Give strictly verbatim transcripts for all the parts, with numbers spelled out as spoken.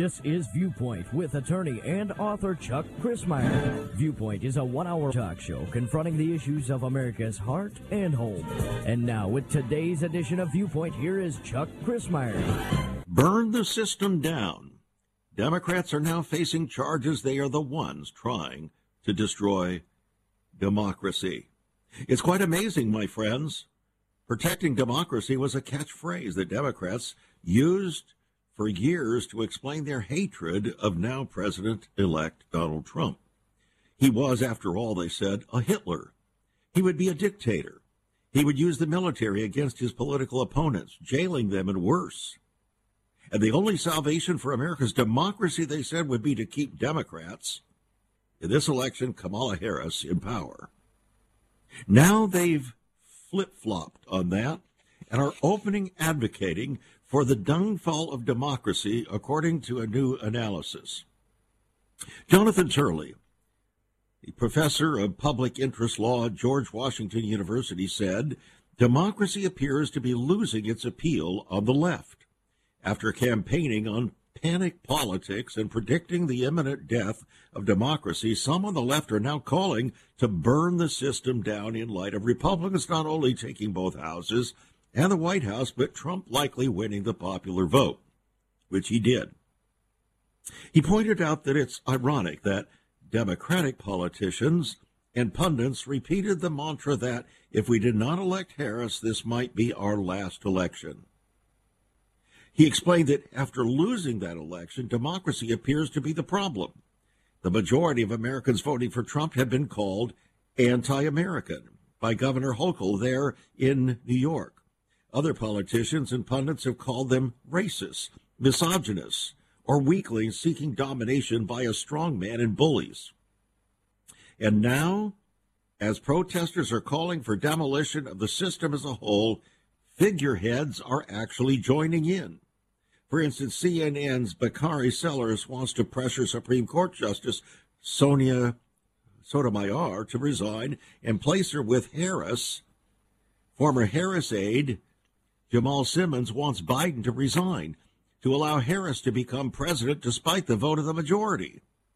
This is Viewpoint with attorney and author Chuck Crismier. Viewpoint is a one-hour talk show confronting the issues of America's heart and home. And now, with today's edition of Viewpoint, here is Chuck Crismier. Burn the system down. Democrats are now facing charges they are the ones trying to destroy democracy. It's quite amazing, my friends. Protecting democracy was a catchphrase that Democrats used for years to explain their hatred of now President-elect Donald Trump. He was, after all, they said, a Hitler. He would be a dictator. He would use the military against his political opponents, jailing them and worse. And the only salvation for America's democracy, they said, would be to keep Democrats, in this election, Kamala Harris, in power. Now they've flip-flopped on that and are opening advocating for the downfall of democracy, according to a new analysis. Jonathan Turley, the professor of public interest law at George Washington University, said, democracy appears to be losing its appeal on the left. After campaigning on panic politics and predicting the imminent death of democracy, some on the left are now calling to burn the system down in light of Republicans not only taking both houses and the White House, but Trump likely winning the popular vote, which he did. He pointed out that it's ironic that Democratic politicians and pundits repeated the mantra that if we did not elect Harris, this might be our last election. He explained that after losing that election, democracy appears to be the problem. The majority of Americans voting for Trump have been called anti-American by Governor Hochul there in New York. Other politicians and pundits have called them racist, misogynist, or weaklings seeking domination by a strongman and bullies. And now, as protesters are calling for demolition of the system as a whole, figureheads are actually joining in. For instance, C N N's Bakari Sellers wants to pressure Supreme Court Justice Sonia Sotomayor to resign and place her with Harris. Former Harris aide Jamal Simmons wants Biden to resign to allow Harris to become president despite the vote of the majority.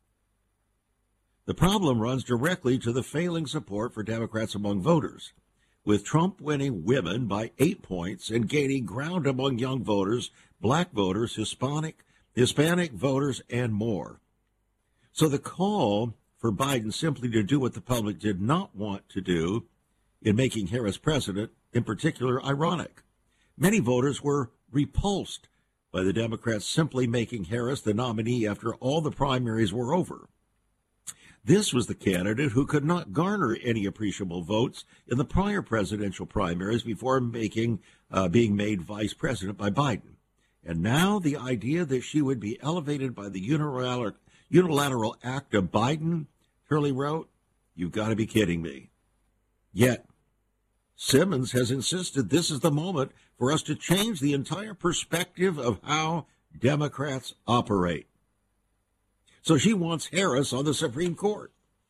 The problem runs directly to the failing support for Democrats among voters, with Trump winning women by eight points and gaining ground among young voters, black voters, Hispanic, Hispanic voters, and more. So the call for Biden simply to do what the public did not want to do in making Harris president, in particular, ironic. Many voters were repulsed by the Democrats simply making Harris the nominee after all the primaries were over. This was the candidate who could not garner any appreciable votes in the prior presidential primaries before making uh, being made vice president by Biden. And now the idea that she would be elevated by the unilateral, unilateral act of Biden, Turley wrote, you've got to be kidding me. Yet, Simmons has insisted this is the moment for us to change the entire perspective of how Democrats operate. So she wants Harris on the Supreme Court.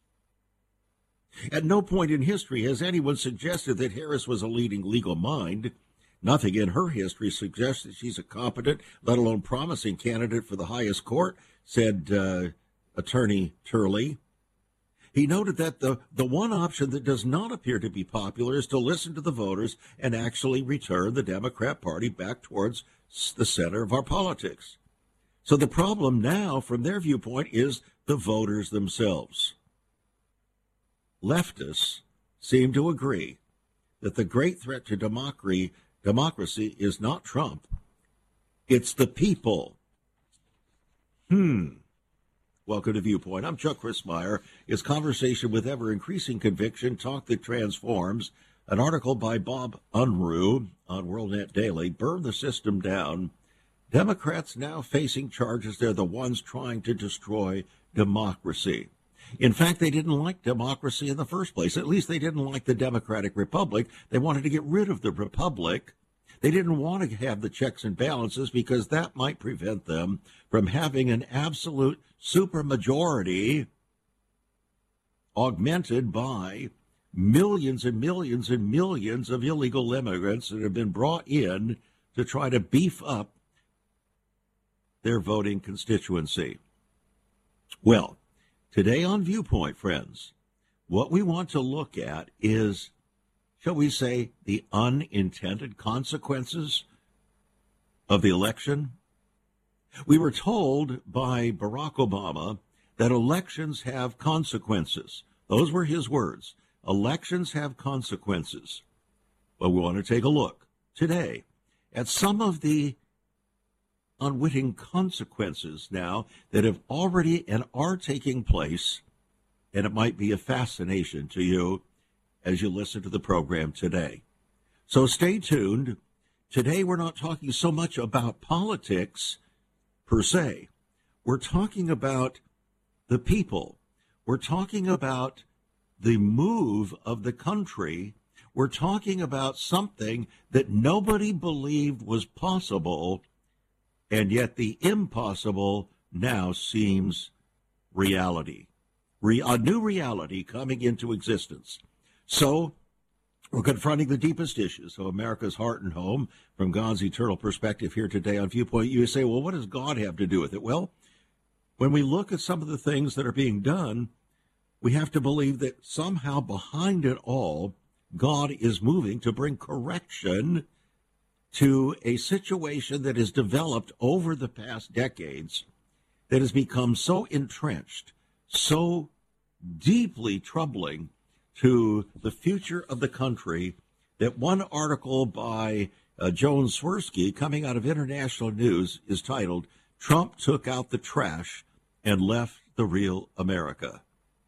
At no point in history has anyone suggested that Harris was a leading legal mind. Nothing in her history suggests that she's a competent, let alone promising candidate for the highest court, said uh, Attorney Turley. He noted that the, the one option that does not appear to be popular is to listen to the voters and actually return the Democrat Party back towards the center of our politics. So the problem now, from their viewpoint, is the voters themselves. Leftists seem to agree that the great threat to democracy, democracy is not Trump. It's the people. Hmm. Welcome to Viewpoint. I'm Chuck Crismier. It's conversation with ever-increasing conviction, talk that transforms. An article by Bob Unruh on WorldNet Daily, Burn the System Down. Democrats now facing charges they're the ones trying to destroy democracy. In fact, they didn't like democracy in the first place. At least they didn't like the Democratic Republic. They wanted to get rid of the Republic. They didn't want to have the checks and balances because that might prevent them from having an absolute supermajority augmented by millions and millions and millions of illegal immigrants that have been brought in to try to beef up their voting constituency. Well, today on Viewpoint, friends, what we want to look at is, shall we say, the unintended consequences of the election. We were told by Barack Obama that elections have consequences. Those were his words. Elections have consequences. Well, we want to take a look today at some of the unwitting consequences now that have already and are taking place, and it might be a fascination to you as you listen to the program today. So stay tuned. Today we're not talking so much about politics per se. We're talking about the people. We're talking about the move of the country. We're talking about something that nobody believed was possible, and yet the impossible now seems reality. Re- a new reality coming into existence. So we're confronting the deepest issues of America's heart and home from God's eternal perspective here today on Viewpoint. You say, well, what does God have to do with it? Well, when we look at some of the things that are being done, we have to believe that somehow behind it all, God is moving to bring correction to a situation that has developed over the past decades that has become so entrenched, so deeply troubling to the future of the country that one article by uh, Joan Swirsky coming out of International News is titled, "Trump Took Out the Trash and Left the Real America."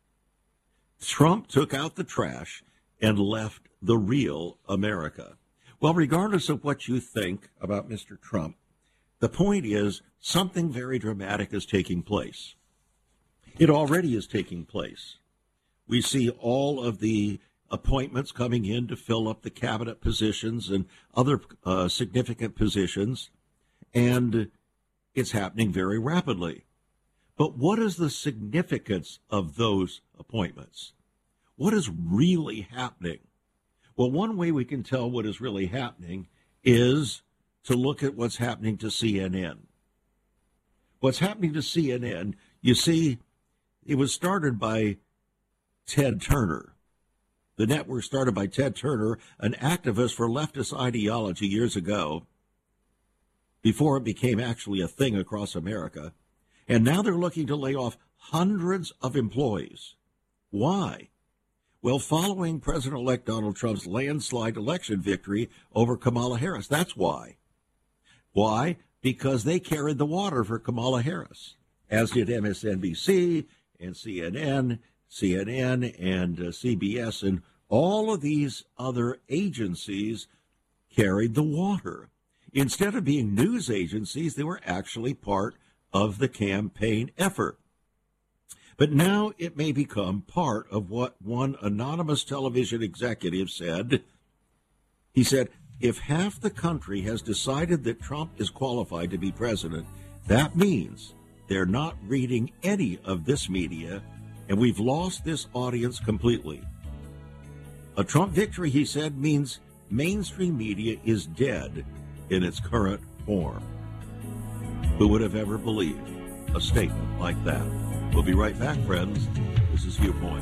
Trump took out the trash and left the real America. Well, regardless of what you think about Mister Trump, the point is something very dramatic is taking place. It already is taking place. We see all of the appointments coming in to fill up the cabinet positions and other uh, significant positions, and it's happening very rapidly. But what is the significance of those appointments? What is really happening? Well, one way we can tell what is really happening is to look at what's happening to C N N. What's happening to C N N, you see, it was started by Ted Turner. The network started by Ted Turner, an activist for leftist ideology years ago, before it became actually a thing across America. And now they're looking to lay off hundreds of employees. Why? Well, following President-elect Donald Trump's landslide election victory over Kamala Harris. That's why. Why? Because they carried the water for Kamala Harris, as did M S N B C and C N N, C N N and uh, C B S, and all of these other agencies carried the water. Instead of being news agencies, they were actually part of the campaign effort. But now it may become part of what one anonymous television executive said. He said, if half the country has decided that Trump is qualified to be president, that means they're not reading any of this media, and we've lost this audience completely. A Trump victory, he said, means mainstream media is dead in its current form. Who would have ever believed a statement like that? We'll be right back, friends. This is Viewpoint.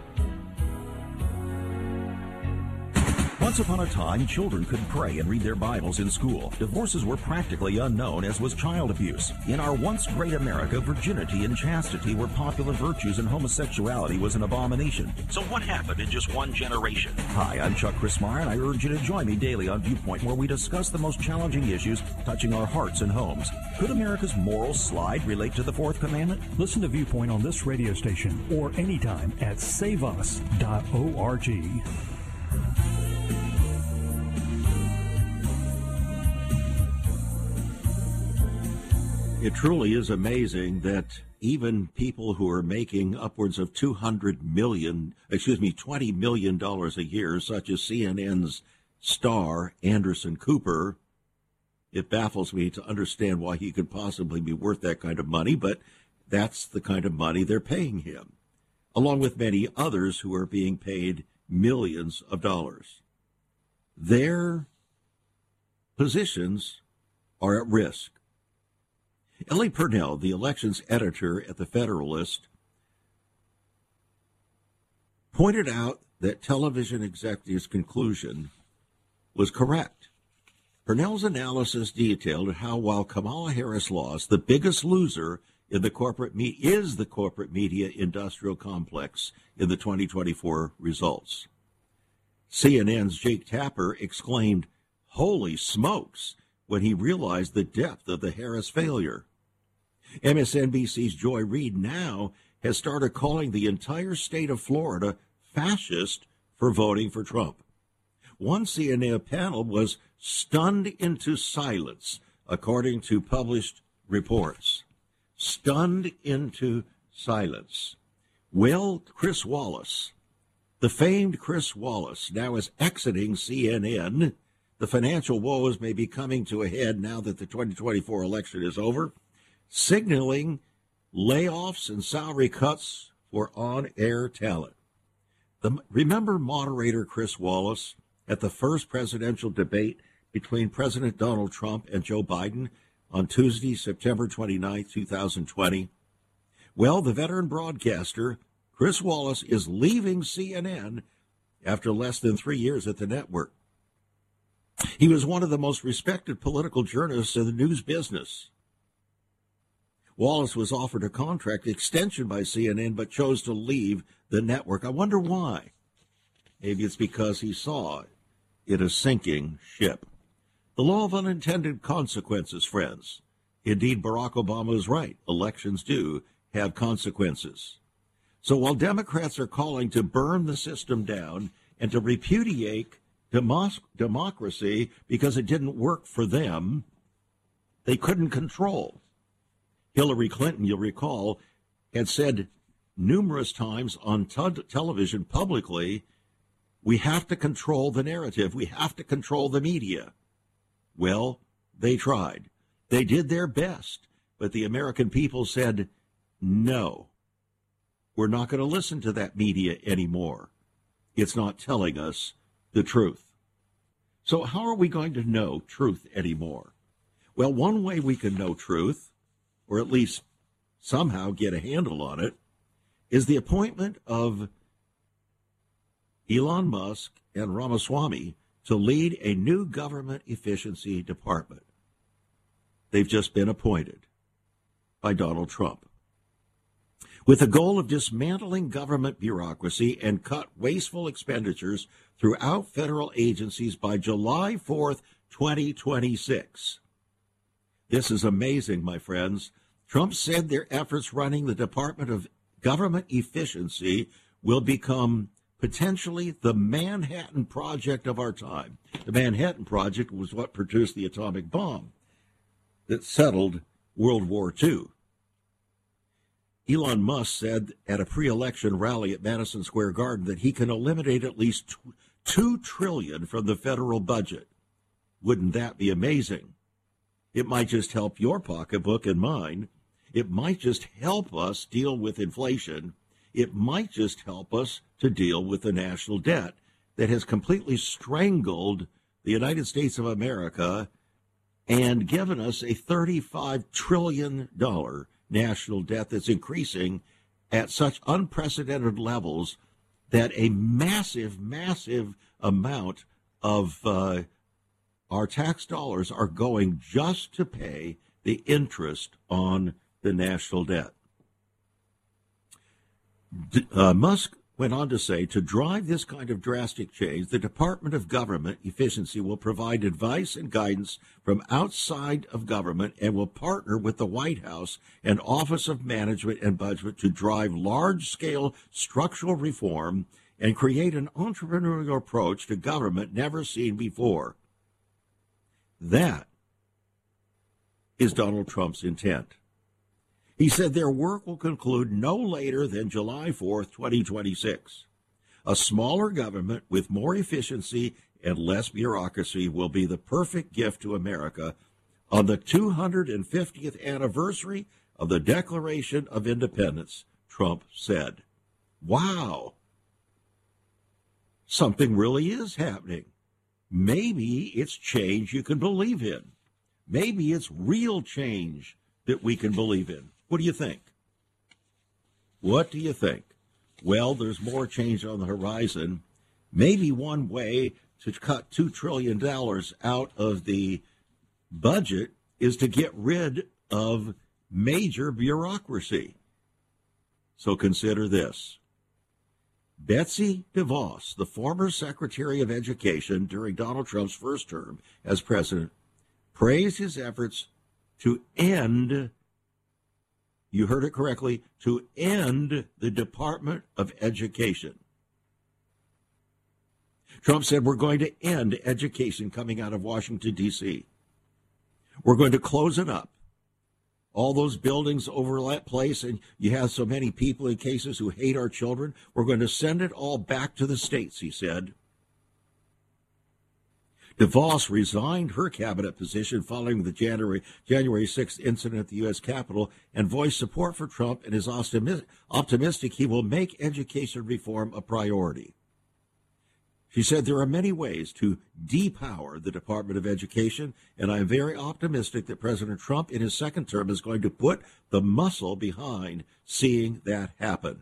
Once upon a time, children could pray and read their Bibles in school. Divorces were practically unknown, as was child abuse. In our once great America, virginity and chastity were popular virtues and homosexuality was an abomination. So what happened in just one generation? Hi, I'm Chuck Crismar, and I urge you to join me daily on Viewpoint, where we discuss the most challenging issues touching our hearts and homes. Could America's moral slide relate to the Fourth Commandment? Listen to Viewpoint on this radio station or anytime at save us dot org. It truly is amazing that even people who are making upwards of two hundred million, excuse me, twenty million dollars a year, such as C N N's star Anderson Cooper, it baffles me to understand why he could possibly be worth that kind of money, but that's the kind of money they're paying him, along with many others who are being paid millions of dollars. Their positions are at risk. Ellie Purnell, the elections editor at the Federalist, pointed out that television executives' conclusion was correct. Purnell's analysis detailed how while Kamala Harris lost, the biggest loser in the corporate me- is the corporate media industrial complex in the twenty twenty-four results. C N N's Jake Tapper exclaimed, "Holy smokes," when he realized the depth of the Harris failure. M S N B C's Joy Reid now has started calling the entire state of Florida fascist for voting for Trump. One C N N panel was stunned into silence, according to published reports. Stunned into silence. Well, Chris Wallace, the famed Chris Wallace, now is exiting C N N. The financial woes may be coming to a head now that the twenty twenty-four election is over, signaling layoffs and salary cuts for on-air talent. The, remember moderator Chris Wallace at the first presidential debate between President Donald Trump and Joe Biden on Tuesday, September twenty-ninth, twenty twenty? Well, the veteran broadcaster Chris Wallace is leaving C N N after less than three years at the network. He was one of the most respected political journalists in the news business. Wallace was offered a contract extension by C N N but chose to leave the network. I wonder why. Maybe it's because he saw it a sinking ship. The law of unintended consequences, friends. Indeed, Barack Obama is right. Elections do have consequences. So while Democrats are calling to burn the system down and to repudiate demo- democracy because it didn't work for them, they couldn't control. Hillary Clinton, you'll recall, had said numerous times on t- television publicly, we have to control the narrative. We have to control the media. Well, they tried. They did their best, but the American people said, no, we're not going to listen to that media anymore. It's not telling us the truth. So how are we going to know truth anymore? Well, one way we can know truth, or at least somehow get a handle on it, is the appointment of Elon Musk and Ramaswamy to lead a new government efficiency department. They've just been appointed by Donald Trump, with the goal of dismantling government bureaucracy and cut wasteful expenditures throughout federal agencies by July fourth, twenty twenty-six. This is amazing, my friends. Trump said their efforts running the Department of Government Efficiency will become potentially the Manhattan Project of our time. The Manhattan Project was what produced the atomic bomb that settled World War Two. Elon Musk said at a pre-election rally at Madison Square Garden that he can eliminate at least two trillion dollars from the federal budget. Wouldn't that be amazing? It might just help your pocketbook and mine. It might just help us deal with inflation. It might just help us to deal with the national debt that has completely strangled the United States of America and given us a thirty-five trillion dollars national debt that's increasing at such unprecedented levels that a massive, massive amount of uh, our tax dollars are going just to pay the interest on the national debt. Uh, Musk went on to say, to drive this kind of drastic change, the Department of Government Efficiency will provide advice and guidance from outside of government and will partner with the White House and Office of Management and Budget to drive large-scale structural reform and create an entrepreneurial approach to government never seen before. That is Donald Trump's intent. He said their work will conclude no later than July fourth, twenty twenty-six. A smaller government with more efficiency and less bureaucracy will be the perfect gift to America on the two hundred fiftieth anniversary of the Declaration of Independence, Trump said. Wow. Something really is happening. Maybe it's change you can believe in. Maybe it's real change that we can believe in. What do you think? What do you think? Well, there's more change on the horizon. Maybe one way to cut two trillion dollars out of the budget is to get rid of major bureaucracy. So consider this. Betsy DeVos, the former Secretary of Education during Donald Trump's first term as president, praised his efforts to end, you heard it correctly, to end the Department of Education. Trump said, we're going to end education coming out of Washington, D C We're going to close it up. All those buildings over that place, and you have so many people in cases who hate our children. We're going to send it all back to the states, he said. DeVos resigned her cabinet position following the January January sixth incident at the U S Capitol and voiced support for Trump and is optimistic he will make education reform a priority. She said there are many ways to depower the Department of Education, and I am very optimistic that President Trump in his second term is going to put the muscle behind seeing that happen.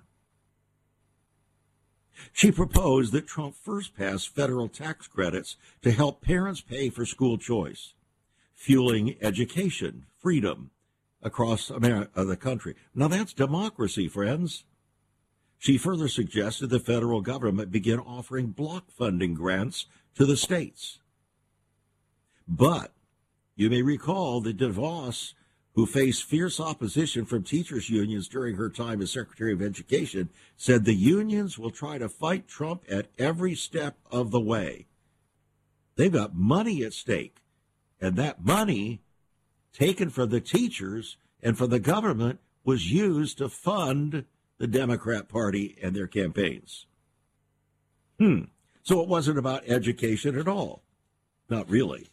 She proposed that Trump first pass federal tax credits to help parents pay for school choice, fueling education, freedom across America, the country. Now that's democracy, friends. She further suggested the federal government begin offering block funding grants to the states. But you may recall that DeVos, who faced fierce opposition from teachers' unions during her time as Secretary of Education, said the unions will try to fight Trump at every step of the way. They've got money at stake, and that money taken from the teachers and from the government was used to fund the Democrat Party and their campaigns. Hmm. So it wasn't about education at all. Not really.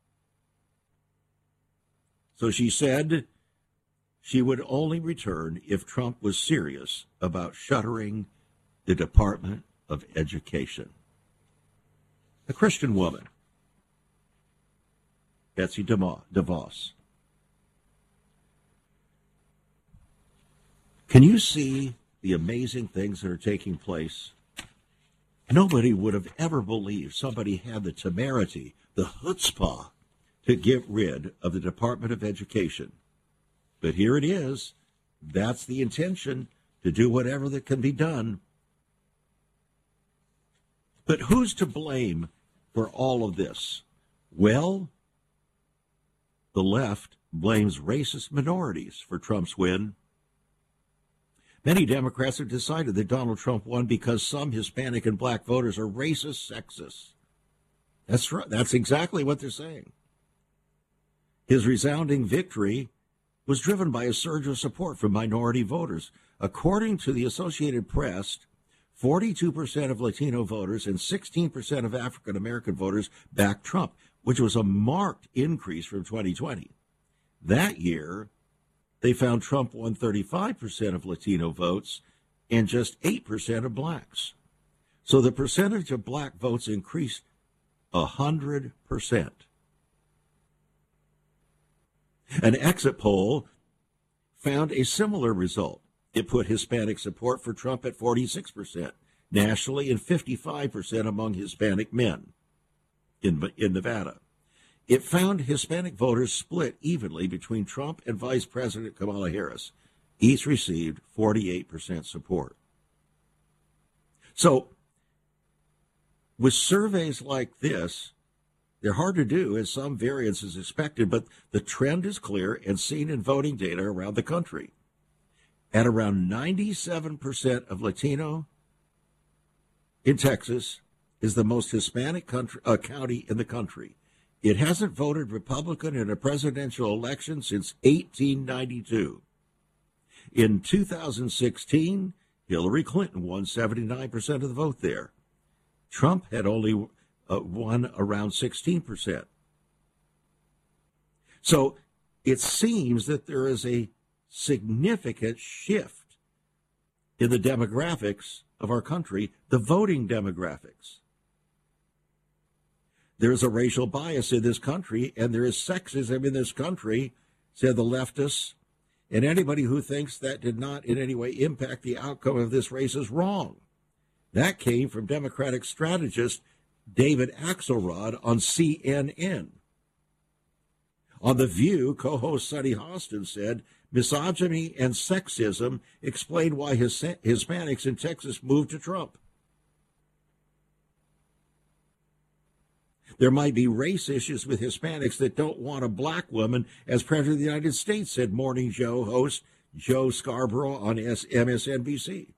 So she said she would only return if Trump was serious about shuttering the Department of Education. A Christian woman, Betsy DeVos. Can you see the amazing things that are taking place? Nobody would have ever believed somebody had the temerity, the chutzpah, to get rid of the Department of Education. But here it is. That's the intention, to do whatever that can be done. But who's to blame for all of this? Well, the left blames racist minorities for Trump's win. Many Democrats have decided that Donald Trump won because some Hispanic and black voters are racist, sexist. That's right. That's exactly what they're saying. His resounding victory was driven by a surge of support from minority voters. According to the Associated Press, forty-two percent of Latino voters and sixteen percent of African American voters backed Trump, which was a marked increase from twenty twenty. That year, they found Trump won thirty-five percent of Latino votes and just eight percent of blacks. So the percentage of black votes increased one hundred percent. An exit poll found a similar result. It put Hispanic support for Trump at forty-six percent nationally and fifty-five percent among Hispanic men in, in Nevada. It found Hispanic voters split evenly between Trump and Vice President Kamala Harris. Each received forty-eight percent support. So, with surveys like this, they're hard to do, as some variance is expected, but the trend is clear and seen in voting data around the country. At around ninety-seven percent of Latino in Texas is the most Hispanic country, uh, county in the country. It hasn't voted Republican in a presidential election since eighteen ninety-two. In two thousand sixteen, Hillary Clinton won seventy-nine percent of the vote there. Trump had only uh, won around sixteen percent. So it seems that there is a significant shift in the demographics of our country, the voting demographics. There's a racial bias in this country, and there is sexism in this country, said the leftists And anybody who thinks that did not in any way impact the outcome of this race is wrong. That came from Democratic strategist David Axelrod on C N N. On The View, co-host Sunny Hostin said, misogyny and sexism explain why his Hispanics in Texas moved to Trump. There might be race issues with Hispanics that don't want a black woman as president of the United States, said Morning Joe host Joe Scarborough on M S N B C.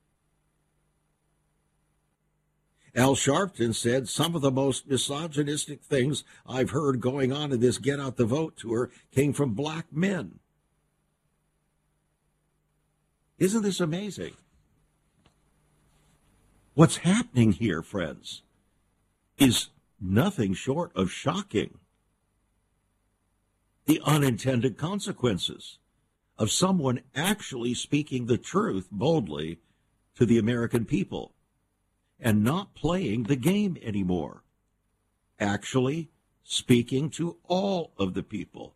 Al Sharpton said, some of the most misogynistic things I've heard going on in this Get Out the Vote tour came from black men. Isn't this amazing? What's happening here, friends, is nothing short of shocking. The unintended consequences of someone actually speaking the truth boldly to the American people and not playing the game anymore. Actually speaking to all of the people.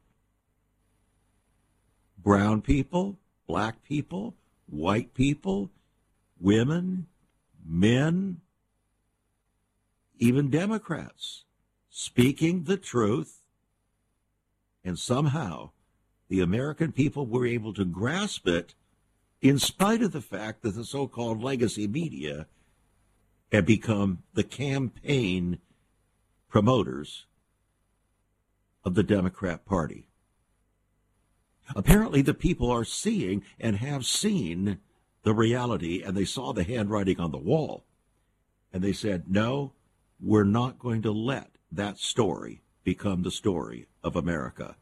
Brown people, black people, white people, women, men, even Democrats, speaking the truth, and somehow the American people were able to grasp it in spite of the fact that the so-called legacy media had become the campaign promoters of the Democrat Party. Apparently the people are seeing and have seen the reality, and they saw the handwriting on the wall, and they said, no, we're not going to let that story become the story of America.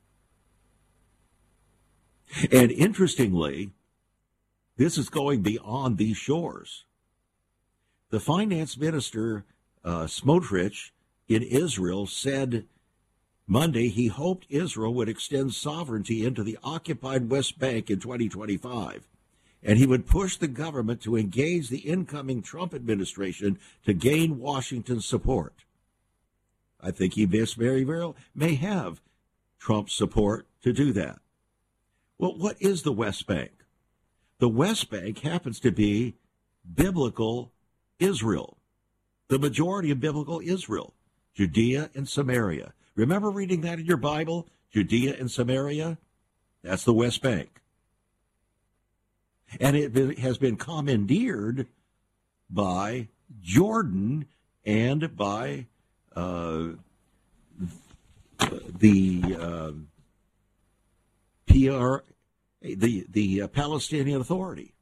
And interestingly, this is going beyond these shores. The finance minister, uh, Smotrich, in Israel said Monday he hoped Israel would extend sovereignty into the occupied West Bank in twenty twenty-five, and he would push the government to engage the incoming Trump administration to gain Washington's support. I think he very well may have Trump's support to do that. Well, what is the West Bank? The West Bank happens to be biblical Israel, the majority of biblical Israel, Judea and Samaria. Remember reading that in your Bible? Judea and Samaria? That's the West Bank. And it has been commandeered by Jordan and by uh, the uh, P R, the the uh, Palestinian Authority.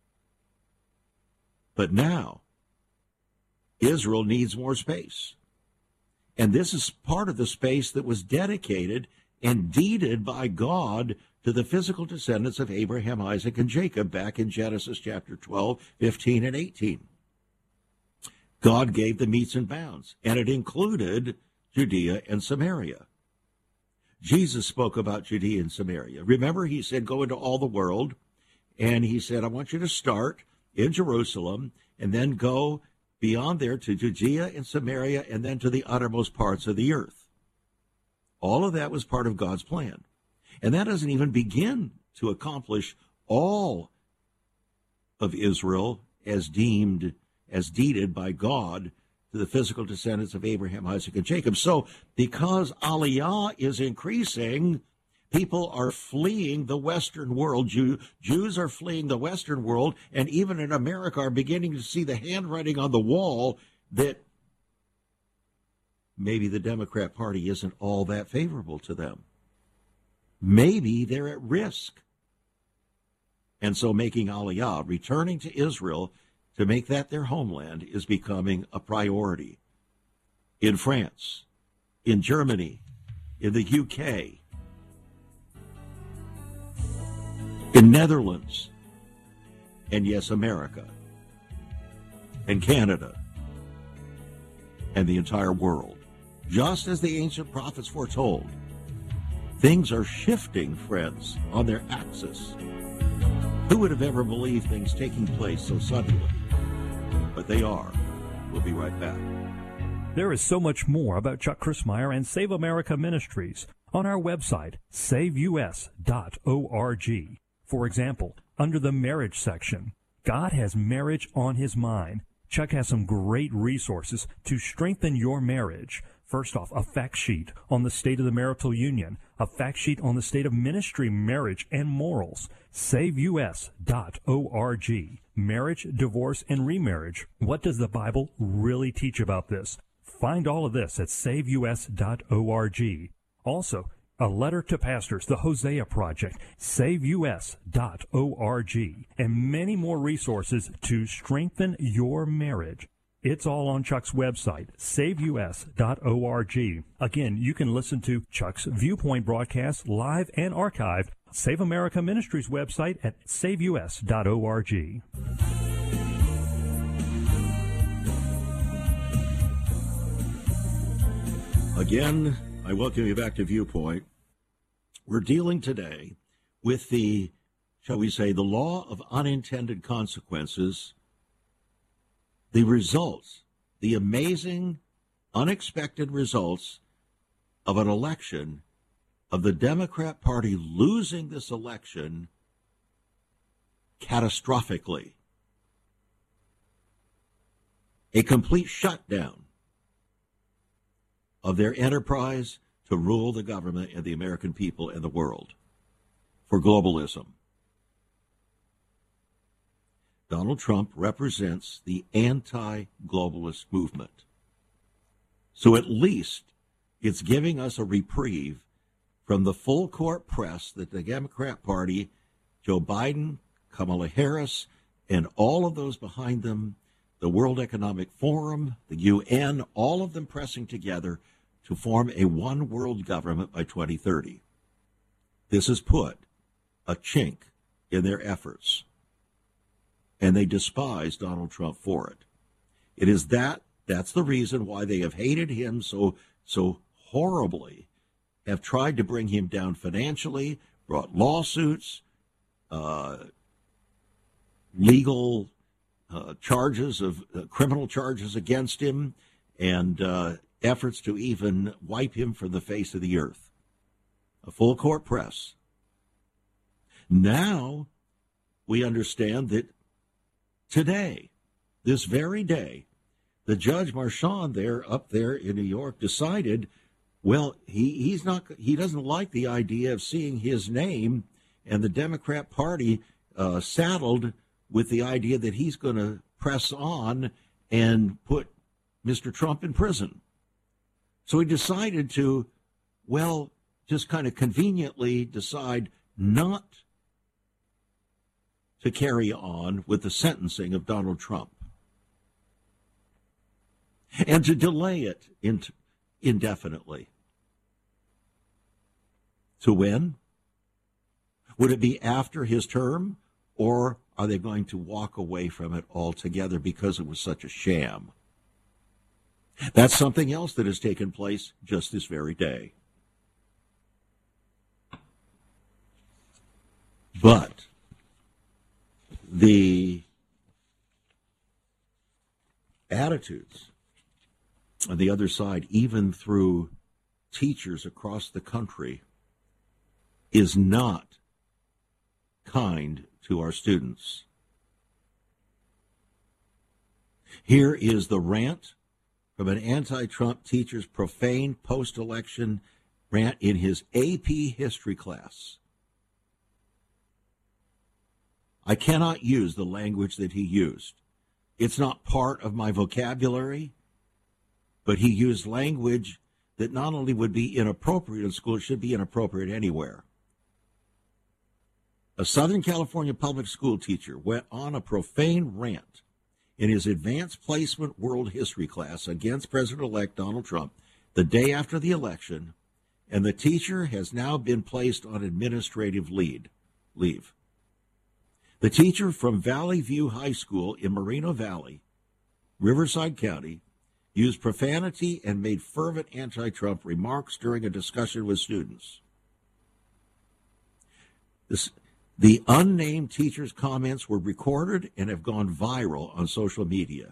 But now Israel needs more space. And this is part of the space that was dedicated and deeded by God to the physical descendants of Abraham, Isaac, and Jacob back in Genesis chapter twelve, fifteen, and eighteen. God gave the metes and bounds, and it included Judea and Samaria. Jesus spoke about Judea and Samaria. Remember, he said, go into all the world, and he said, I want you to start in Jerusalem, and then go beyond there to Judea and Samaria, and then to the uttermost parts of the earth. All of that was part of God's plan. And that doesn't even begin to accomplish all of Israel as deemed, as deeded by God to the physical descendants of Abraham, Isaac, and Jacob. So because Aliyah is increasing, people are fleeing the Western world. Jew, Jews are fleeing the Western world, and even in America are beginning to see the handwriting on the wall that maybe the Democrat Party isn't all that favorable to them. Maybe they're at risk. And so making Aliyah, returning to Israel to make that their homeland, is becoming a priority. In France, in Germany, in the U K, in Netherlands, and yes, America, and Canada, and the entire world. Just as the ancient prophets foretold, things are shifting, friends, on their axis. Who would have ever believed things taking place so suddenly? But they are. We'll be right back. There is so much more about Chuck Crismier and Save America Ministries on our website, save u s dot org. For example, under the marriage section, God has marriage on his mind. Chuck has some great resources to strengthen your marriage. First off, a fact sheet on the state of the marital union, a fact sheet on the state of ministry, marriage, and morals. save u s dot org. Marriage, divorce, and remarriage. What does the Bible really teach about this? Find all of this at save u s dot org. Also, a letter to pastors, the Hosea Project, save u s dot org, and many more resources to strengthen your marriage. It's all on Chuck's website, save u s dot org. Again, you can listen to Chuck's Viewpoint broadcast live and archived. Save America Ministries website at save u s dot org. Again, I welcome you back to Viewpoint. We're dealing today with the, shall we say, the law of unintended consequences, the results, the amazing, unexpected results of an election, of the Democrat Party losing this election catastrophically. A complete shutdown of their enterprise to rule the government and the American people and the world for globalism. Donald Trump represents the anti-globalist movement. So at least it's giving us a reprieve from the full court press that the Democrat Party, Joe Biden, Kamala Harris, and all of those behind them, the World Economic Forum, the U N, all of them pressing together to form a one-world government by twenty thirty. This has put a chink in their efforts, and they despise Donald Trump for it. It is that, that's the reason why they have hated him so, so horribly, have tried to bring him down financially, brought lawsuits, uh, legal uh, charges of uh, criminal charges against him, and uh, efforts to even wipe him from the face of the earth. A full court press. Now we understand that today, this very day, the Judge Marchand there up there in New York decided, well, he, he's not he doesn't like the idea of seeing his name and the Democrat Party uh, saddled with the idea that he's going to press on and put Mister Trump in prison. So he decided to, well, just kind of conveniently decide not to carry on with the sentencing of Donald Trump and to delay it in, indefinitely. To when? Would it be after his term, or are they going to walk away from it altogether because it was such a sham? That's something else that has taken place just this very day. But the attitudes on the other side, even through teachers across the country, is not kind to our students. Here is the rant from an anti-Trump teacher's profane post-election rant in his A P history class. I cannot use the language that he used. It's not part of my vocabulary, but he used language that not only would be inappropriate in school, it should be inappropriate anywhere. A Southern California public school teacher went on a profane rant in his advanced placement world history class against President-elect Donald Trump the day after the election, and the teacher has now been placed on administrative lead, leave. The teacher from Valley View High School in Moreno Valley, Riverside County, used profanity and made fervent anti-Trump remarks during a discussion with students. This, the unnamed teacher's comments were recorded and have gone viral on social media.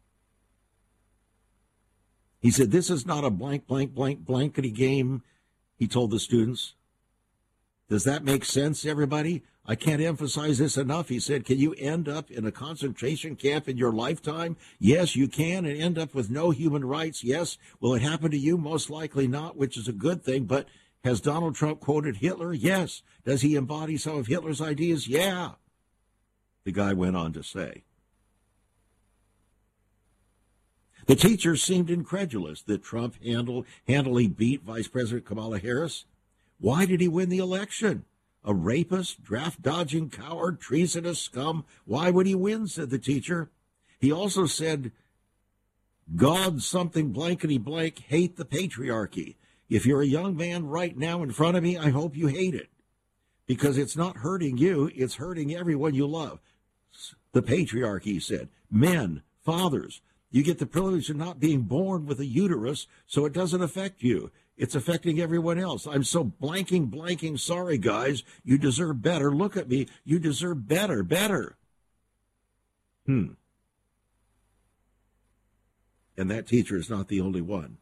He said, "This is not a blank, blank, blank, blankety game. he told the students. Does that make sense, everybody? I can't emphasize this enough. He said, can you end up in a concentration camp in your lifetime? Yes, you can, and end up with no human rights. Yes. Will it happen to you? Most likely not, which is a good thing. But has Donald Trump quoted Hitler? Yes. Does he embody some of Hitler's ideas? Yeah. The guy went on to say. The teachers seemed incredulous that Trump handle, handily beat Vice President Kamala Harris. Why did he win the election? A rapist, draft-dodging coward, treasonous scum. Why would he win, said the teacher. He also said, God something blankety blank, hate the patriarchy. If you're a young man right now in front of me, I hope you hate it. Because it's not hurting you, it's hurting everyone you love. The patriarchy, he said. Men, fathers, you get the privilege of not being born with a uterus, so it doesn't affect you. It's affecting everyone else. I'm so blanking, blanking sorry, guys. You deserve better. Look at me. You deserve better, better. Hmm. And that teacher is not the only one.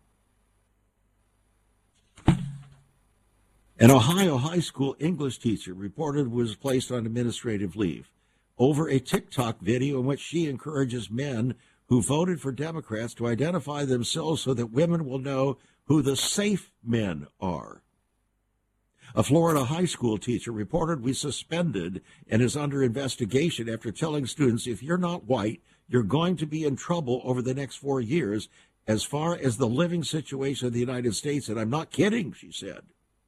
An Ohio high school English teacher reported was placed on administrative leave over a TikTok video in which she encourages men who voted for Democrats to identify themselves so that women will know who the safe men are. A Florida high school teacher reportedly suspended and is under investigation after telling students, if you're not white, you're going to be in trouble over the next four years as far as the living situation in the United States. And I'm not kidding, she said.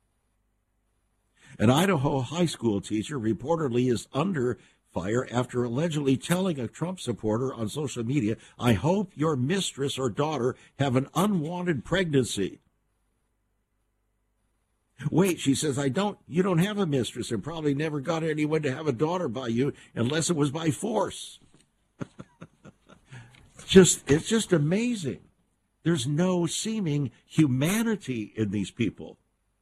An Idaho high school teacher reportedly is under fire after allegedly telling a Trump supporter on social media, I hope your mistress or daughter have an unwanted pregnancy. Wait, she says, I don't, you don't have a mistress and probably never got anyone to have a daughter by you unless it was by force. just, it's just amazing. There's no seeming humanity in these people.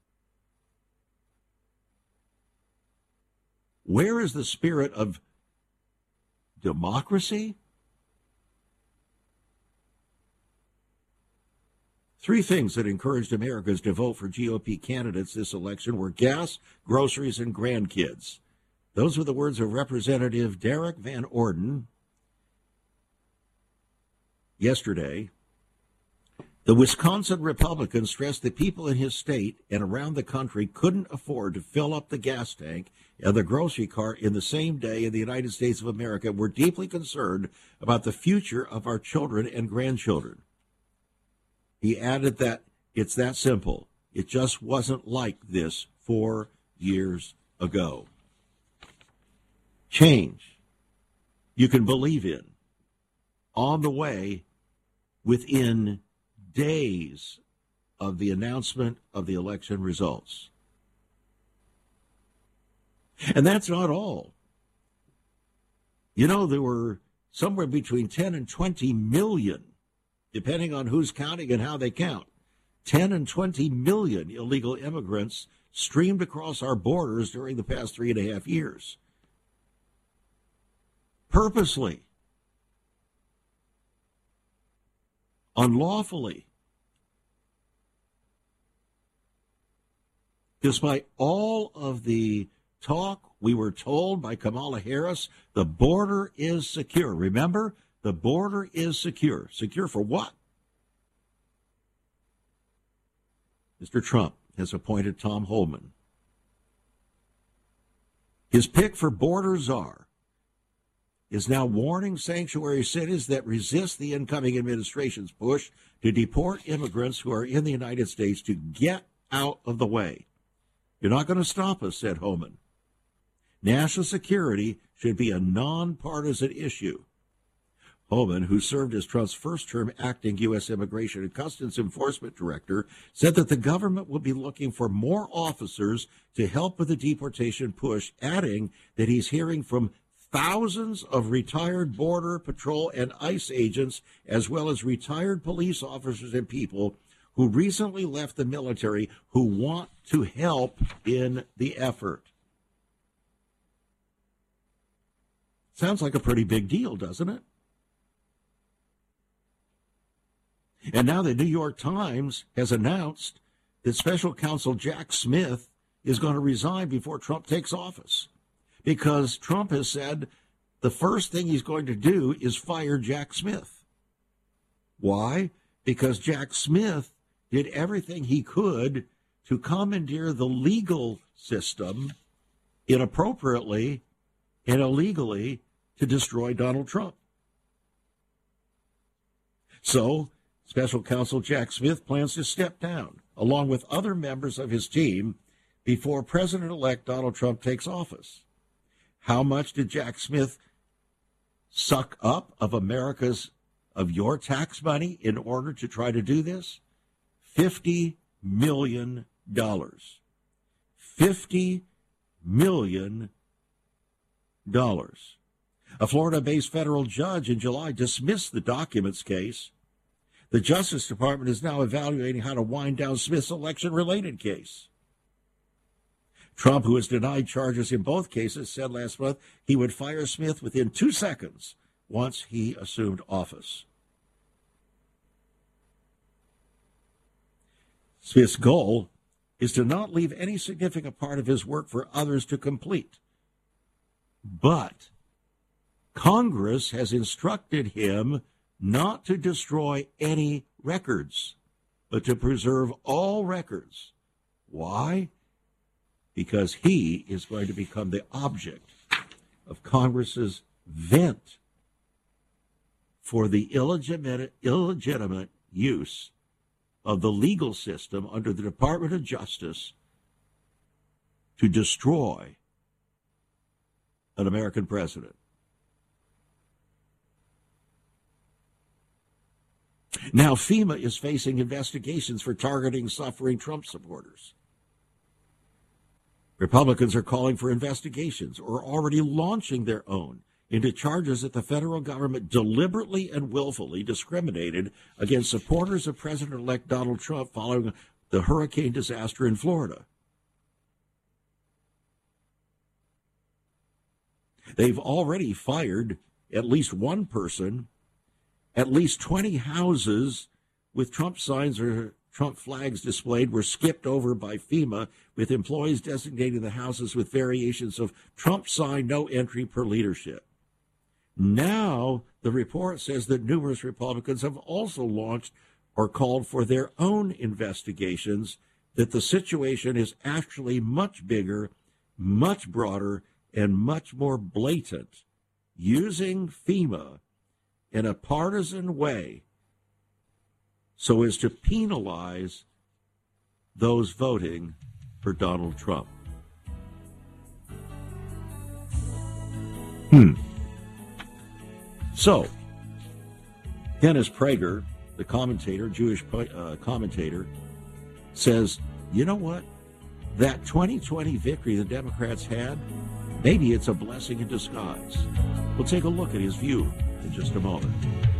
Where is the spirit of democracy? Three things that encouraged Americans to vote for G O P candidates this election were gas, groceries, and grandkids. Those were the words of Representative Derek Van Orden yesterday. The Wisconsin Republican stressed that people in his state and around the country couldn't afford to fill up the gas tank and the grocery cart in the same day in the United States of America. We're deeply concerned about the future of our children and grandchildren. He added that it's that simple. It just wasn't like this four years ago. Change you can believe in on the way within days of the announcement of the election results. And that's not all. You know, there were somewhere between ten and twenty million, depending on who's counting and how they count, ten and twenty million illegal immigrants streamed across our borders during the past three and a half years. Purposely. Unlawfully. Despite all of the talk, we were told by Kamala Harris, the border is secure. Remember, the border is secure. Secure for what? Mister Trump has appointed Tom Homan. His pick for border czar is now warning sanctuary cities that resist the incoming administration's push to deport immigrants who are in the United States to get out of the way. You're not going to stop us, said Homan. National security should be a nonpartisan issue. Homan, who served as Trump's first-term acting U S Immigration and Customs Enforcement Director, said that the government will be looking for more officers to help with the deportation push, adding that he's hearing from thousands of retired Border Patrol and ICE agents, as well as retired police officers and people who recently left the military who want to help in the effort. Sounds like a pretty big deal, doesn't it? And now the New York Times has announced that Special Counsel Jack Smith is going to resign before Trump takes office, because Trump has said the first thing he's going to do is fire Jack Smith. Why? Because Jack Smith did everything he could to commandeer the legal system inappropriately and illegally to destroy Donald Trump. So, Special Counsel Jack Smith plans to step down, along with other members of his team, before President-elect Donald Trump takes office. How much did Jack Smith suck up of America's, of your tax money in order to try to do this? fifty million dollars. fifty million dollars. A Florida-based federal judge in July dismissed the documents case. The Justice Department is now evaluating how to wind down Smith's election-related case. Trump, who has denied charges in both cases, said last month he would fire Smith within two seconds once he assumed office. Smith's goal is to not leave any significant part of his work for others to complete. But Congress has instructed him not to destroy any records, but to preserve all records. Why? Because he is going to become the object of Congress's vent for the illegitimate, illegitimate use of the legal system under the Department of Justice to destroy an American president. Now, FEMA is facing investigations for targeting suffering Trump supporters. Republicans are calling for investigations, or already launching their own, into charges that the federal government deliberately and willfully discriminated against supporters of President-elect Donald Trump following the hurricane disaster in Florida. They've already fired at least one person. At least twenty houses with Trump signs or Trump flags displayed were skipped over by FEMA, with employees designating the houses with variations of Trump sign, no entry per leadership. Now, the report says that numerous Republicans have also launched or called for their own investigations, that the situation is actually much bigger, much broader, and much more blatant, using FEMA in a partisan way so as to penalize those voting for Donald Trump. Hmm. So, Dennis Prager, the commentator, Jewish uh, commentator, says, you know what? That twenty twenty victory the Democrats had, maybe it's a blessing in disguise. We'll take a look at his view in just a moment.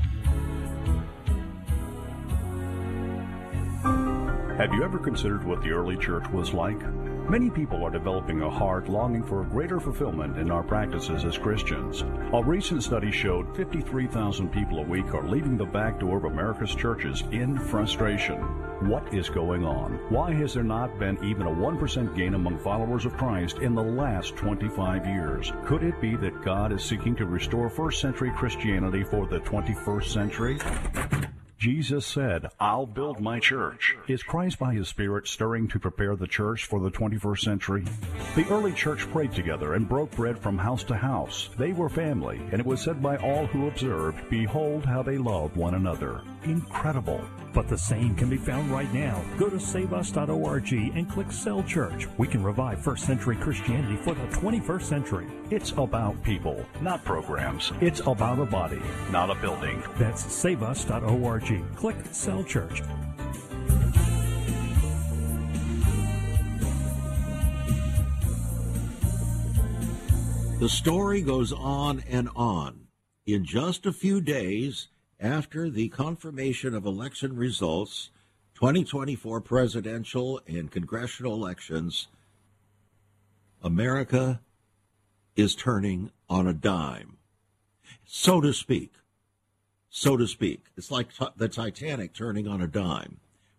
Have you ever considered what the early church was like? Many people are developing a heart longing for a greater fulfillment in our practices as Christians. A recent study showed fifty-three thousand people a week are leaving the back door of America's churches in frustration. What is going on? Why has there not been even a one percent gain among followers of Christ in the last twenty-five years? Could it be that God is seeking to restore first century Christianity for the twenty-first century? Jesus said, I'll build my church. Is Christ by his Spirit stirring to prepare the church for the twenty-first century? The early church prayed together and broke bread from house to house. They were family, and it was said by all who observed, behold how they love one another. Incredible. But the same can be found right now. Go to save us dot org and click Cell Church. We can revive first century Christianity for the twenty-first century. It's about people, not programs. It's about a body, not a building. That's save us dot org. Click Cell Church. The story goes on and on. In just a few days after the confirmation of election results, twenty twenty-four presidential and congressional elections, America is turning on a dime, so to speak. So to speak. It's like t- the Titanic turning on a dime.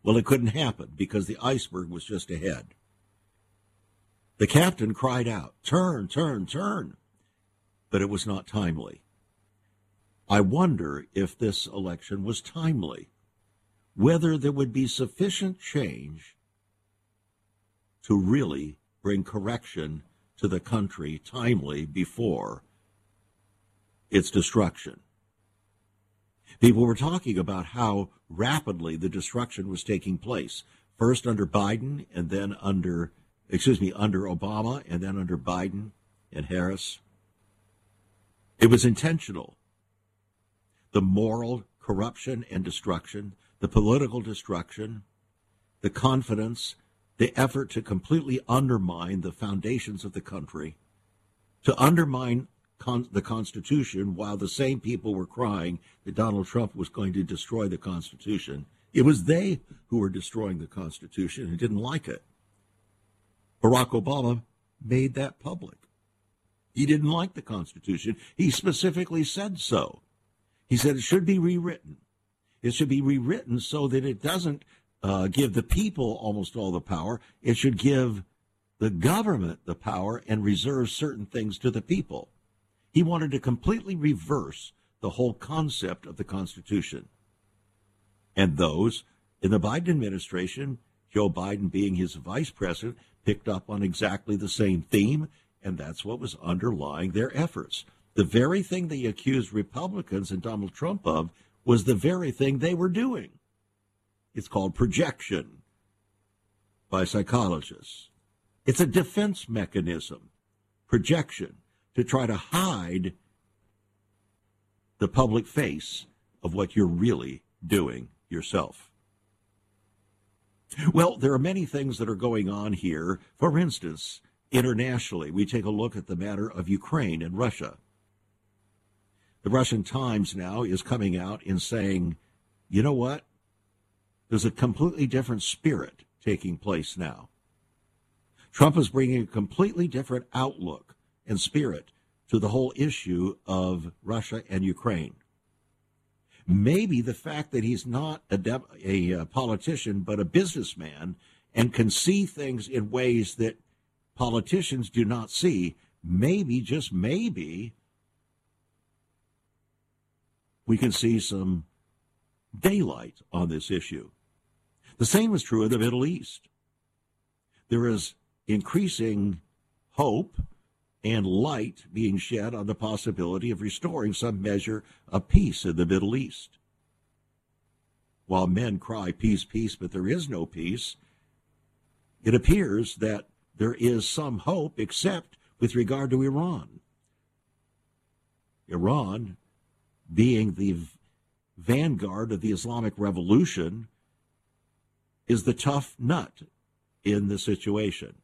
Well, it couldn't happen because the iceberg was just ahead. The captain cried out, "Turn, turn, turn," but it was not timely. I wonder if this election was timely, whether there would be sufficient change to really bring correction to the country timely before its destruction. People were talking about how rapidly the destruction was taking place, first under Biden and then under, excuse me, under Obama and then under Biden and Harris. It was intentional. The moral corruption and destruction, the political destruction, the confidence, the effort to completely undermine the foundations of the country, to undermine con- the Constitution while the same people were crying that Donald Trump was going to destroy the Constitution. It was they who were destroying the Constitution and didn't like it. Barack Obama made that public. He didn't like the Constitution. He specifically said so. He said it should be rewritten. It should be rewritten so that it doesn't uh, give the people almost all the power. It should give the government the power and reserve certain things to the people. He wanted to completely reverse the whole concept of the Constitution. And those in the Biden administration, Joe Biden being his vice president, picked up on exactly the same theme, and that's what was underlying their efforts. The very thing they accused Republicans and Donald Trump of was the very thing they were doing. It's called projection by psychologists. It's a defense mechanism, projection, to try to hide the public face of what you're really doing yourself. Well, there are many things that are going on here. For instance, internationally, we take a look at the matter of Ukraine and Russia. The Russian Times now is coming out and saying, you know what? There's a completely different spirit taking place now. Trump is bringing a completely different outlook and spirit to the whole issue of Russia and Ukraine. Maybe the fact that he's not a, de- a, a politician but a businessman and can see things in ways that politicians do not see, maybe, just maybe, we can see some daylight on this issue. The same is true of the Middle East. There is increasing hope and light being shed on the possibility of restoring some measure of peace in the Middle East. While men cry, peace, peace, but there is no peace, it appears that there is some hope, except with regard to Iran. Iran, being the vanguard of the Islamic Revolution, is the tough nut in the situation.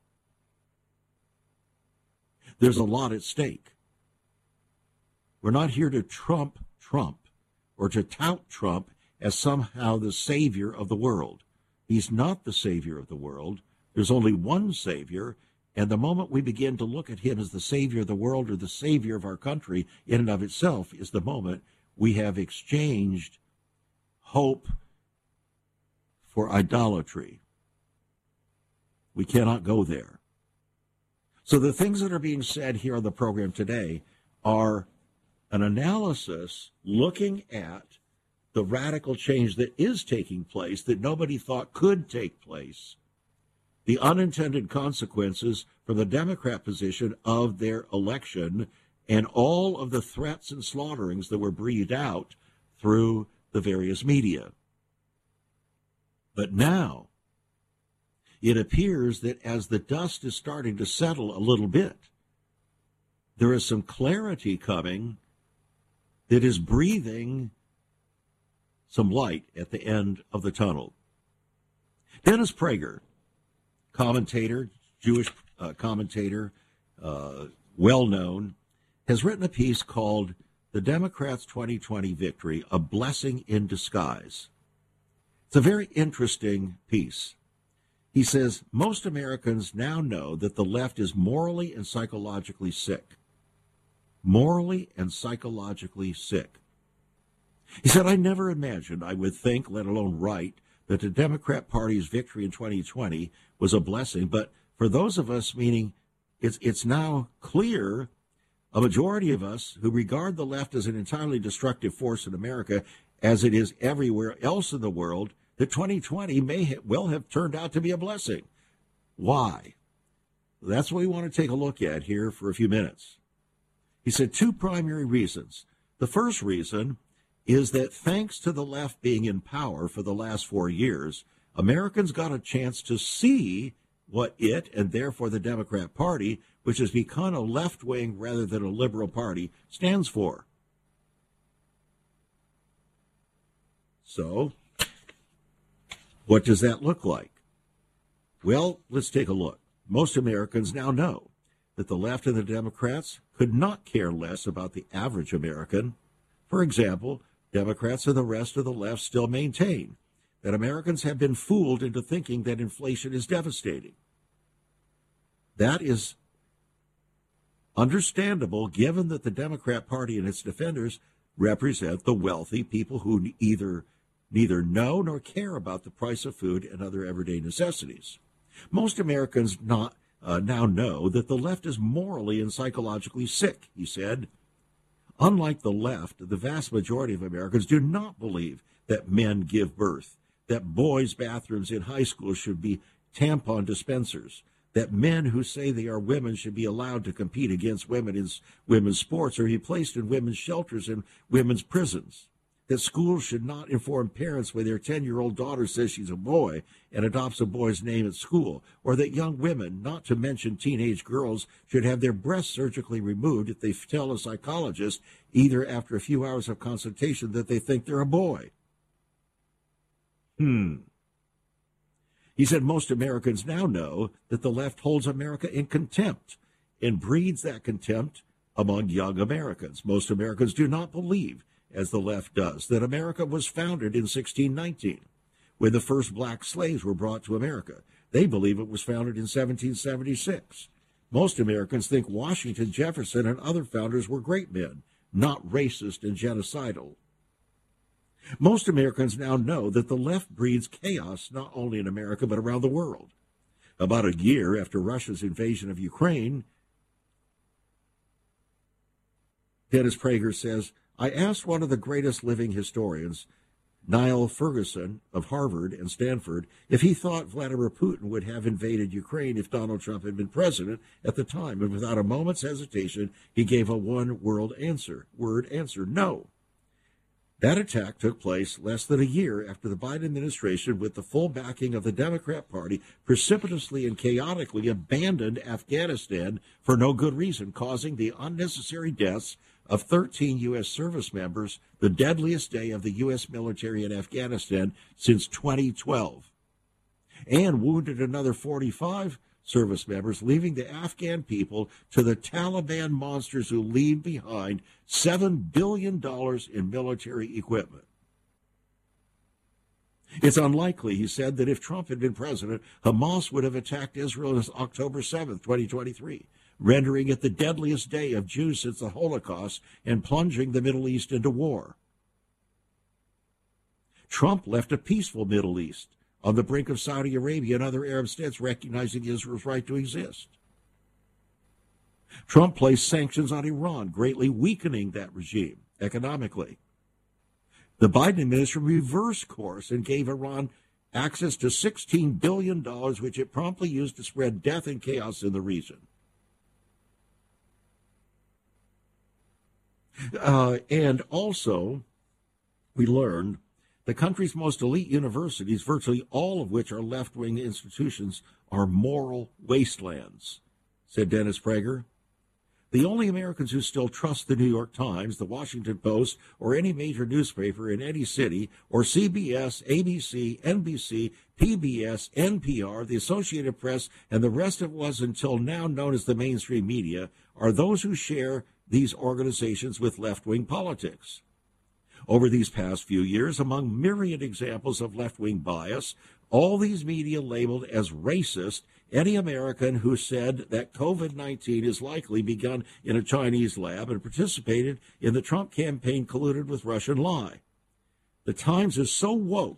There's a lot at stake. We're not here to trump Trump or to tout Trump as somehow the savior of the world. He's not the savior of the world. There's only one savior, and the moment we begin to look at him as the savior of the world or the savior of our country in and of itself is the moment we have exchanged hope for idolatry. We cannot go there. So the things that are being said here on the program today are an analysis looking at the radical change that is taking place that nobody thought could take place, the unintended consequences from the Democrat position of their election, and all of the threats and slaughterings that were breathed out through the various media. But now, it appears that as the dust is starting to settle a little bit, there is some clarity coming that is breathing some light at the end of the tunnel. Dennis Prager, commentator, Jewish uh, commentator, uh, well-known, has written a piece called The Democrats' twenty twenty Victory, A Blessing in Disguise. It's a very interesting piece. He says, most Americans now know that the left is morally and psychologically sick. Morally and psychologically sick. He said, I never imagined I would think, let alone write, that the Democrat Party's victory in twenty twenty was a blessing, but for those of us, meaning it's it's now clear, a majority of us who regard the left as an entirely destructive force in America, as it is everywhere else in the world, that twenty twenty may ha- well have turned out to be a blessing. Why? That's what we want to take a look at here for a few minutes. He said two primary reasons. The first reason is that thanks to the left being in power for the last four years, Americans got a chance to see what it, and therefore the Democrat Party, which has become a left-wing rather than a liberal party, stands for. So, what does that look like? Well, let's take a look. Most Americans now know that the left and the Democrats could not care less about the average American. For example, Democrats and the rest of the left still maintain that Americans have been fooled into thinking that inflation is devastating. That is understandable given that the Democrat Party and its defenders represent the wealthy, people who either neither know nor care about the price of food and other everyday necessities. Most Americans not, uh, now know that the left is morally and psychologically sick, he said. Unlike the left, the vast majority of Americans do not believe that men give birth, that boys' bathrooms in high schools should be tampon dispensers, that men who say they are women should be allowed to compete against women in women's sports or be placed in women's shelters and women's prisons, that schools should not inform parents when their ten-year-old daughter says she's a boy and adopts a boy's name at school, or that young women, not to mention teenage girls, should have their breasts surgically removed if they tell a psychologist, either after a few hours of consultation, that they think they're a boy. Hmm. He said most Americans now know that the left holds America in contempt and breeds that contempt among young Americans. Most Americans do not believe, as the left does, that America was founded in sixteen nineteen, when the first black slaves were brought to America. They believe it was founded in seventeen seventy-six. Most Americans think Washington, Jefferson, and other founders were great men, not racist and genocidal. Most Americans now know that the left breeds chaos not only in America but around the world. About a year after Russia's invasion of Ukraine, Dennis Prager says, I asked one of the greatest living historians, Niall Ferguson of Harvard and Stanford, if he thought Vladimir Putin would have invaded Ukraine if Donald Trump had been president at the time. And without a moment's hesitation, he gave a one-word answer, word answer, no. That attack took place less than a year after the Biden administration, with the full backing of the Democrat Party, precipitously and chaotically abandoned Afghanistan for no good reason, causing the unnecessary deaths of thirteen U S service members, the deadliest day of the U S military in Afghanistan since twenty twelve, and wounded another forty-five service members, leaving the Afghan people to the Taliban monsters who leave behind seven billion dollars in military equipment. It's unlikely, he said, that if Trump had been president, Hamas would have attacked Israel on October seventh, twenty twenty-three, rendering it the deadliest day of Jews since the Holocaust and plunging the Middle East into war. Trump left a peaceful Middle East on the brink of Saudi Arabia and other Arab states recognizing Israel's right to exist. Trump placed sanctions on Iran, greatly weakening that regime economically. The Biden administration reversed course and gave Iran access to sixteen billion dollars, which it promptly used to spread death and chaos in the region. Uh, and also, we learned the country's most elite universities, virtually all of which are left-wing institutions, are moral wastelands, said Dennis Prager. The only Americans who still trust the New York Times, the Washington Post, or any major newspaper in any city, or C B S, A B C, N B C, P B S, N P R, the Associated Press, and the rest of what was until now known as the mainstream media, are those who share these organizations with left-wing politics. Over these past few years, among myriad examples of left-wing bias, all these media labeled as racist any American who said that COVID nineteen is likely begun in a Chinese lab and participated in the Trump campaign colluded with Russian lie. The Times is so woke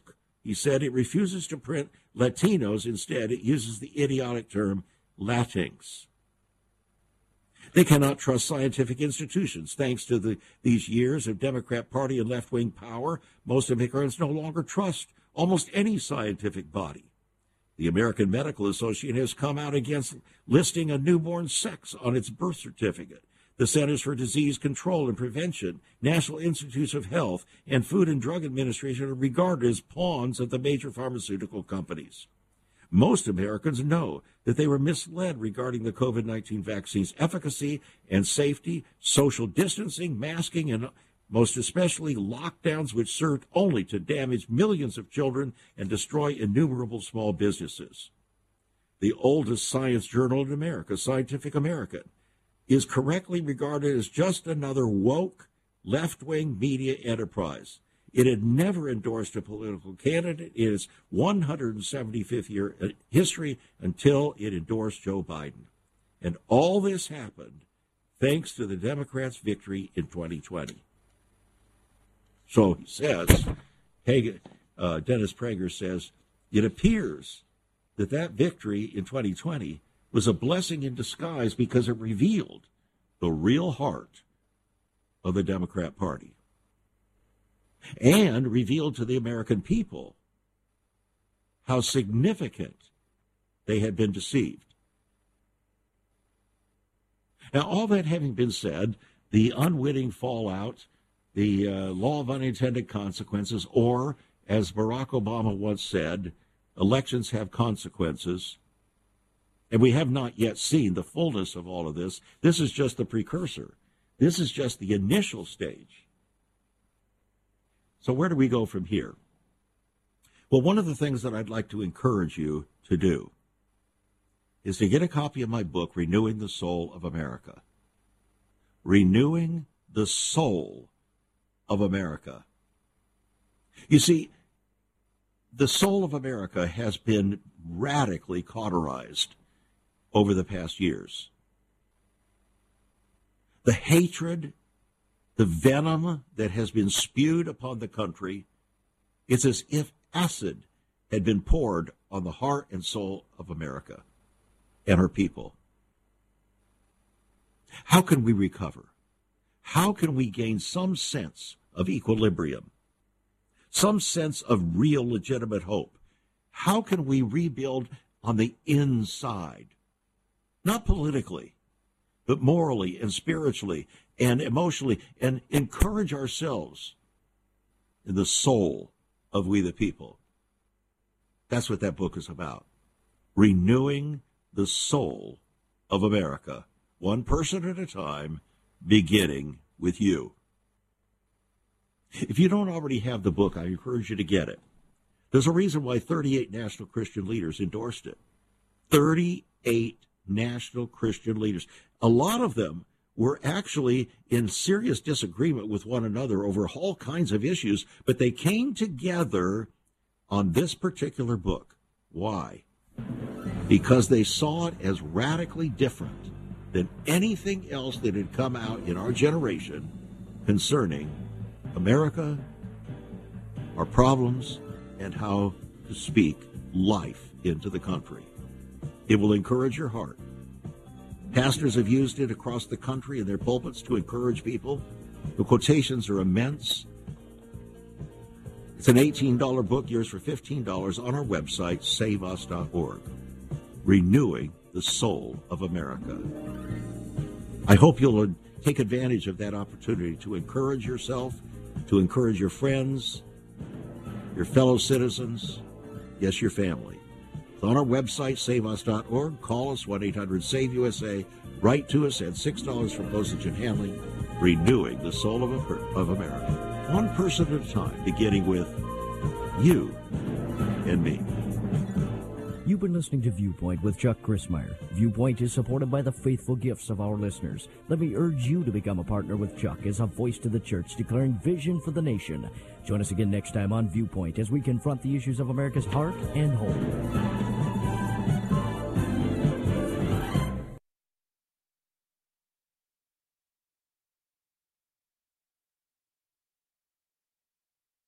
He said it refuses to print Latinos. Instead, it uses the idiotic term Latinx. They cannot trust scientific institutions. Thanks to the, these years of Democrat Party and left-wing power, most Americans no longer trust almost any scientific body. The American Medical Association has come out against listing a newborn sex on its birth certificate. The Centers for Disease Control and Prevention, National Institutes of Health, and Food and Drug Administration are regarded as pawns of the major pharmaceutical companies. Most Americans know that they were misled regarding the COVID nineteen vaccine's efficacy and safety, social distancing, masking, and most especially lockdowns, which served only to damage millions of children and destroy innumerable small businesses. The oldest science journal in America, Scientific American, is correctly regarded as just another woke, left-wing media enterprise. It had never endorsed a political candidate in its one hundred seventy-fifth year history until it endorsed Joe Biden. And all this happened thanks to the Democrats' victory in twenty twenty. So he says, Hagen, uh, Dennis Prager says, it appears that that victory in twenty twenty was a blessing in disguise because it revealed the real heart of the Democrat Party and revealed to the American people how significant they had been deceived. Now, all that having been said, the unwitting fallout, the uh, law of unintended consequences, or, as Barack Obama once said, elections have consequences, and we have not yet seen the fullness of all of this. This is just the precursor. This is just the initial stage. So where do we go from here? Well, one of the things that I'd like to encourage you to do is to get a copy of my book, Renewing the Soul of America. Renewing the Soul of America. You see, the soul of America has been radically cauterized over the past years. The hatred, the venom that has been spewed upon the country, it's as if acid had been poured on the heart and soul of America and her people. How can we recover? How can we gain some sense of equilibrium, some sense of real legitimate hope? How can we rebuild on the inside? Not politically, but morally and spiritually and emotionally, and encourage ourselves in the soul of we the people. That's what that book is about. Renewing the soul of America, one person at a time, beginning with you. If you don't already have the book, I encourage you to get it. There's a reason why thirty-eight national Christian leaders endorsed it. thirty-eight national Christian leaders. A lot of them were actually in serious disagreement with one another over all kinds of issues, but they came together on this particular book. Why? Because they saw it as radically different than anything else that had come out in our generation concerning America, our problems, and how to speak life into the country. It will encourage your heart. Pastors have used it across the country in their pulpits to encourage people. The quotations are immense. It's an eighteen dollars book, yours for fifteen dollars on our website, save us dot org. Renewing the Soul of America. I hope you'll take advantage of that opportunity to encourage yourself, to encourage your friends, your fellow citizens, yes, your family. It's on our website, save us dot org. Call us, one eight hundred save U S A. Write to us at six dollars for postage and handling. Renewing the Soul of, of America. One person at a time, beginning with you and me. You've been listening to Viewpoint with Chuck Crismier. Viewpoint is supported by the faithful gifts of our listeners. Let me urge you to become a partner with Chuck as a voice to the church declaring vision for the nation. Join us again next time on Viewpoint as we confront the issues of America's heart and home.